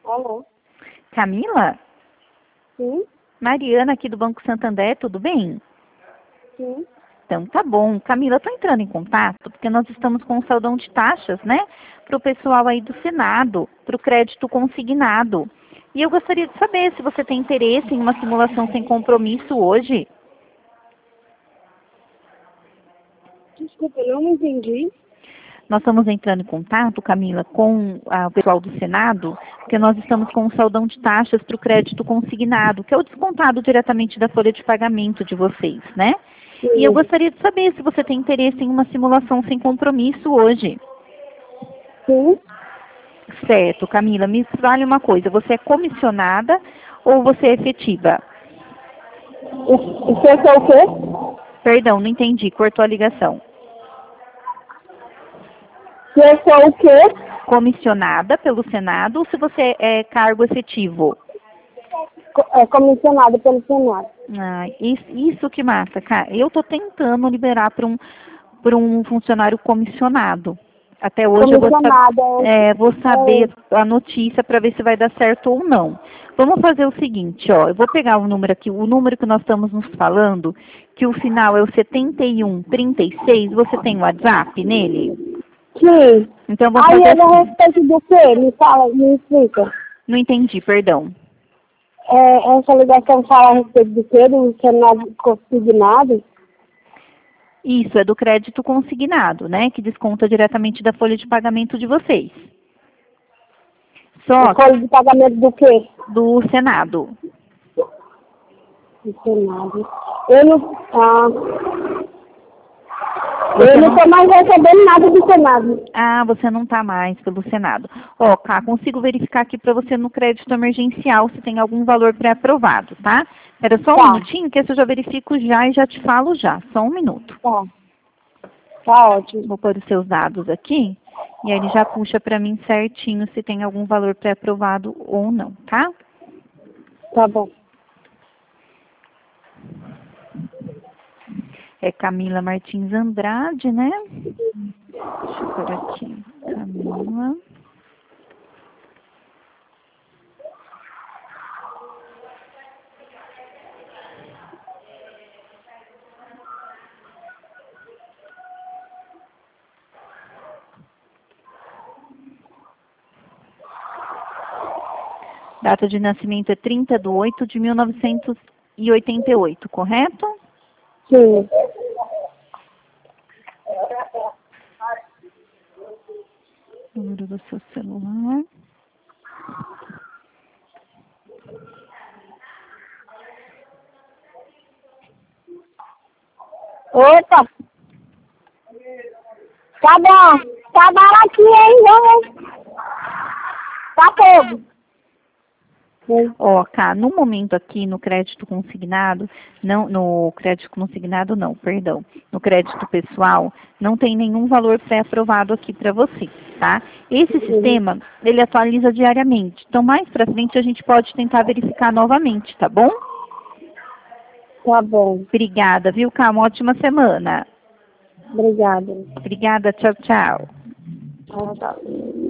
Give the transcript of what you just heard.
Alô? Camila? Sim? Mariana aqui do Banco Santander, tudo bem? Sim? Então tá bom. Camila, eu tô entrando em contato porque nós estamos com um saldão de taxas, né? Para o pessoal aí do Senado, para o crédito consignado. E eu gostaria de saber se você tem interesse em uma simulação sem compromisso hoje. Desculpa, eu não entendi. Nós estamos entrando em contato, Camila, com o pessoal do Senado, porque nós estamos com um saldão de taxas para o crédito consignado, que é o descontado diretamente da folha de pagamento de vocês, né? E eu Sim. gostaria de saber se você tem interesse em uma simulação sem compromisso hoje. Sim? Certo, Camila, me fale uma coisa, você é comissionada ou você é efetiva? O que é o quê? Perdão, não entendi, cortou a ligação. Que é o quê? Comissionada pelo Senado ou se você é cargo efetivo? É comissionado pelo Senado. Ah, isso que massa, cara. Eu estou tentando liberar para um funcionário comissionado. Até hoje eu Comissionada vou saber a notícia para ver se vai dar certo ou não. Vamos fazer o seguinte, ó. Eu vou pegar o número aqui, o número que nós estamos nos falando, que o final é o 7136. Você tem WhatsApp nele? Sim. Então vamos Aí fazer ele a assim. respeito do quê? Me fala, me explica. Não entendi, perdão. Essa ligação fala a respeito do quê? Do Senado consignado? Isso, é do crédito consignado, né? Que desconta diretamente da folha de pagamento de vocês. A Só folha de pagamento do quê? do Senado. Do Senado. Eu não... Você eu não não, estou mais recebendo nada do Senado. você não está mais pelo Senado. Ó, Cá, consigo verificar aqui para você no crédito emergencial se tem algum valor pré-aprovado, tá? Espera só um Tá. minutinho, que esse eu já verifico já e já te falo já. Só um minuto. Tá. Tá ótimo. Vou pôr os seus dados aqui e aí ele já puxa para mim certinho se tem algum valor pré-aprovado ou não, tá? Tá bom. É Camila Martins Andrade, né? Deixa eu pôr aqui. Camila. Data de nascimento é 30/8/1988, correto? Sim. Número do seu celular. Opa! Tá bom. Tá baratinho, hein? Vamos. Tá todo. Ó, Cá, no momento aqui no crédito consignado, não, no crédito consignado não, perdão, no crédito pessoal, não tem nenhum valor pré-aprovado aqui para você, tá? Esse sistema, ele atualiza diariamente, então mais para frente a gente pode tentar verificar novamente, tá bom? Tá bom. Obrigada, viu, Cá? Uma ótima semana. Obrigada. Obrigada, tchau, tchau. Tchau, tchau.